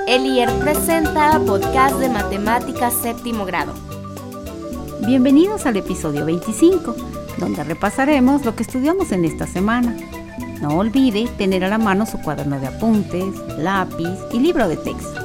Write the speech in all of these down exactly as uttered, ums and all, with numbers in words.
Elier presenta podcast de matemáticas séptimo grado. Bienvenidos al episodio veinticinco, donde repasaremos lo que estudiamos en esta semana. No olvide tener a la mano su cuaderno de apuntes, lápiz y libro de texto.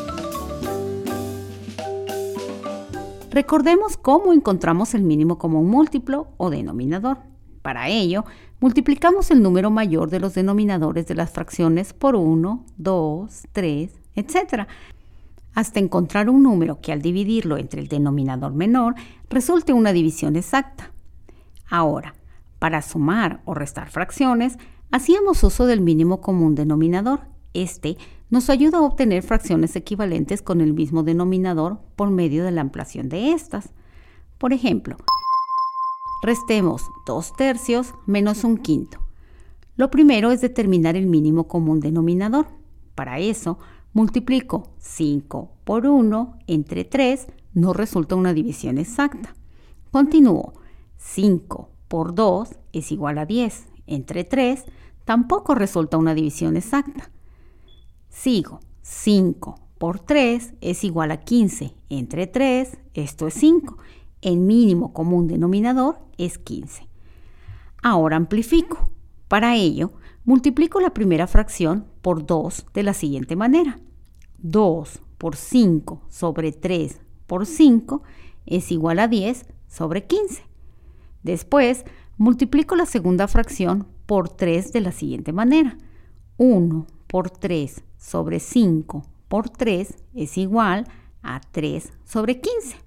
Recordemos cómo encontramos el mínimo común múltiplo o denominador. Para ello, multiplicamos el número mayor de los denominadores de las fracciones por uno, dos, tres, etcétera, hasta encontrar un número que al dividirlo entre el denominador menor resulte una división exacta. Ahora, para sumar o restar fracciones, hacíamos uso del mínimo común denominador. Este nos ayuda a obtener fracciones equivalentes con el mismo denominador por medio de la ampliación de estas. Por ejemplo, restemos dos tercios menos un quinto. Lo primero es determinar el mínimo común denominador. Para eso, multiplico cinco por uno entre tres, no resulta una división exacta. Continúo, cinco por dos es igual a diez, entre tres, tampoco resulta una división exacta. Sigo, cinco por tres es igual a quince, entre tres, esto es cinco. El mínimo común denominador es quince. Ahora amplifico. Para ello, multiplico la primera fracción por dos de la siguiente manera. dos por cinco sobre tres por cinco es igual a diez sobre quince. Después, multiplico la segunda fracción por tres de la siguiente manera. uno por tres sobre cinco por tres es igual a tres sobre quince.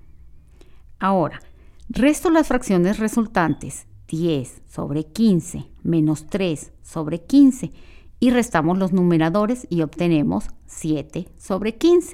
Ahora, resto las fracciones resultantes, diez sobre quince menos tres sobre quince, y restamos los numeradores y obtenemos siete sobre quince.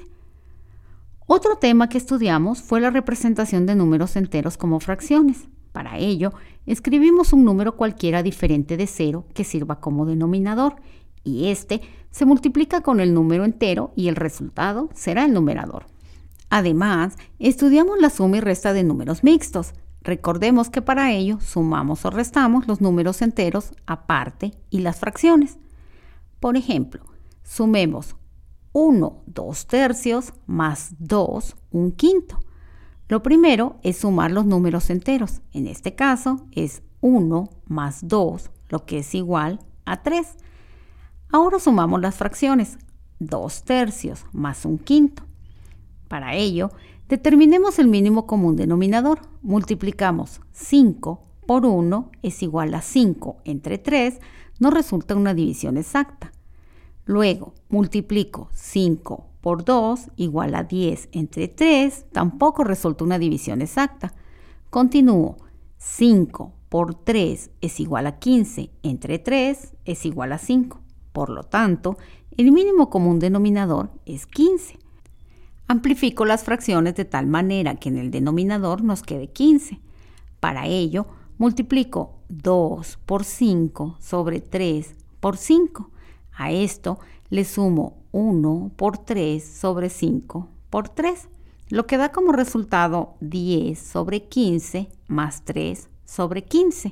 Otro tema que estudiamos fue la representación de números enteros como fracciones. Para ello, escribimos un número cualquiera diferente de cero que sirva como denominador, y este se multiplica con el número entero y el resultado será el numerador. Además, estudiamos la suma y resta de números mixtos. Recordemos que para ello sumamos o restamos los números enteros aparte y las fracciones. Por ejemplo, sumemos uno dos tercios más dos un quinto. Lo primero es sumar los números enteros. En este caso es uno más dos, lo que es igual a tres. Ahora sumamos las fracciones, dos tercios más un quinto. Para ello, determinemos el mínimo común denominador. Multiplicamos cinco por uno es igual a cinco entre tres, nos resulta una división exacta. Luego, multiplico cinco por dos igual a diez entre tres, tampoco resulta una división exacta. Continúo, cinco por tres es igual a quince entre tres es igual a cinco. Por lo tanto, el mínimo común denominador es quince. Amplifico las fracciones de tal manera que en el denominador nos quede quince. Para ello, multiplico dos por cinco sobre tres por cinco. A esto le sumo uno por tres sobre cinco por tres, lo que da como resultado diez sobre quince más tres sobre quince.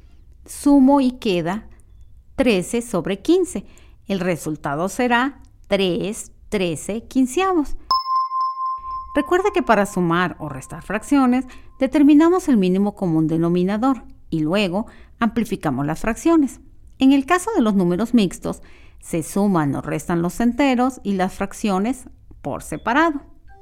Sumo y queda trece sobre quince. El resultado será tres trece quinceavos. Recuerda que para sumar o restar fracciones, determinamos el mínimo común denominador y luego amplificamos las fracciones. En el caso de los números mixtos, se suman o restan los enteros y las fracciones por separado.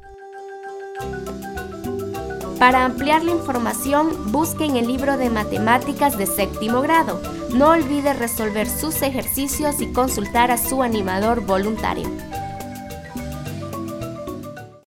Para ampliar la información, busquen el libro de matemáticas de séptimo grado. No olvide resolver sus ejercicios y consultar a su animador voluntario.